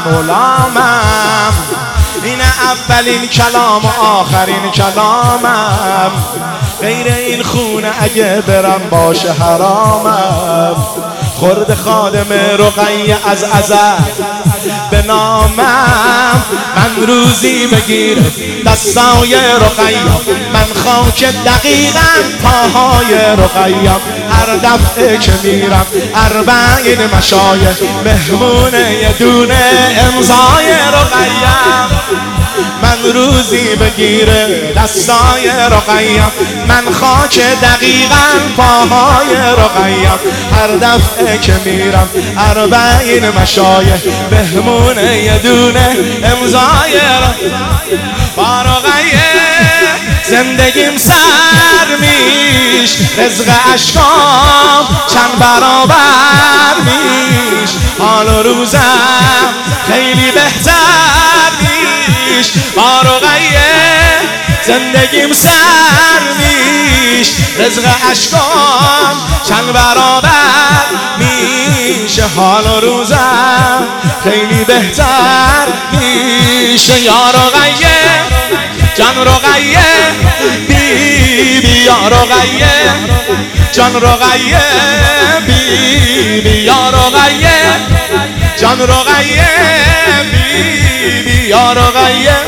غلامم، این اولین کلام و آخرین کلامم، غیر این خونه اگه برم باشه حرامم. خورد خادم رقیه از ازل به نامم، من روزی بگیر دستای رقیه، من خاک دقیقا پاهای رقیه. هر دفعه که میرم اربعین مشایخ، مهمون یه دونه امضای رقیه. من روزی بگیره دستای رقیه، من خاک دقیقا پاهای رقیه. هر دفعه که میرم اربعین مشایخ، مهمون یه دونه امضای با رقیه. زندگیم سر میش، رزق اشکام چند برابر میش. حال و روزم خیلی بهتر میش با رقیه. زندگیم سر میش، رزق اشکام چند برابر میشه. حال و روزم خیلی بهتر میشه. یا رقیه جان رقیه، بی بی یا رقیه جان رقیه، بی بی یا رقیه جان رقیه، بی بی یا رقیه.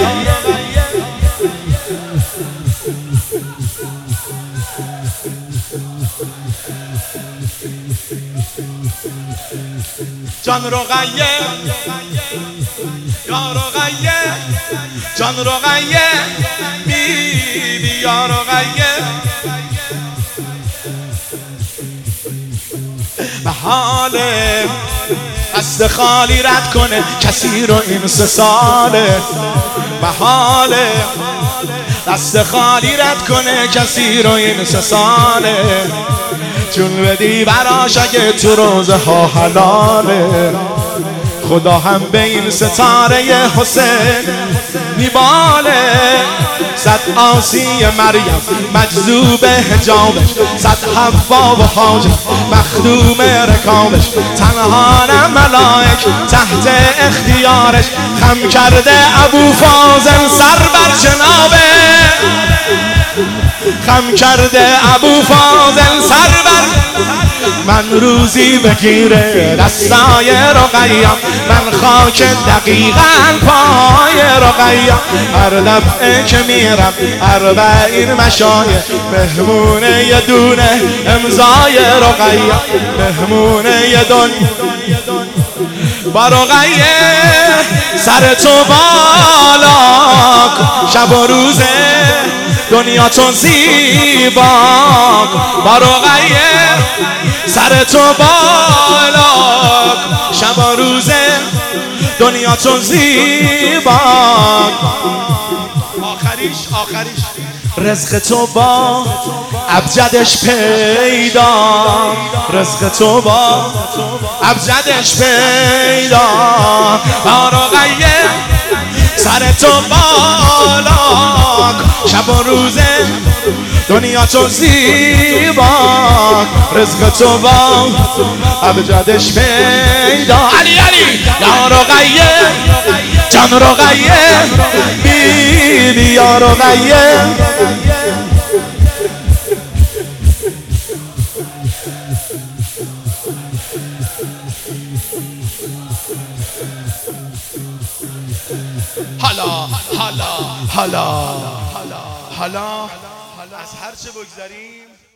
جان رقیه یا رقیه جان رقیه، بی بی یا رقیه. به حال دست خالی رد کنه کسی رو این 3 ساله. به حال دست خالی رد کنه کسی رو این 3 ساله. چون بدی براش اگه تو روزه ها حلاله. خدا هم به این ستاره حسین میباله. 100 عاصی مریم مجذوب حجابش، 100 حوا و حاجب مخدوم رکابش. تنها نه ملائک تحت اختیارش، خم کرده ابو فاضل سر بر جنابه. خم کرده ابو فاضل سر بر. من روزی بگیره دستای رقیه، من خاک دقیقا پای رقیه. هر دفعه که میرم اربعین مشایخ، مهمون یه دونه امضای رقیه. مهمون یه دونه با رقیه. سر تو بالا شب و روزه، دنیا چون زیبا با رقیه. سر تو بالا شب و روزه، دنیا چون زیبا. آخریش رزق تو با ابجدش پیدا. رزق تو با ابجدش پیدا با رقیه. سر تو بالا شب و روزه، دنیا چون زیبا. رزق تو با ابجدش پیدا. علی یا رقیه جان رقیه، بی بی یا رقیه. حالا از هر چه بگذاریم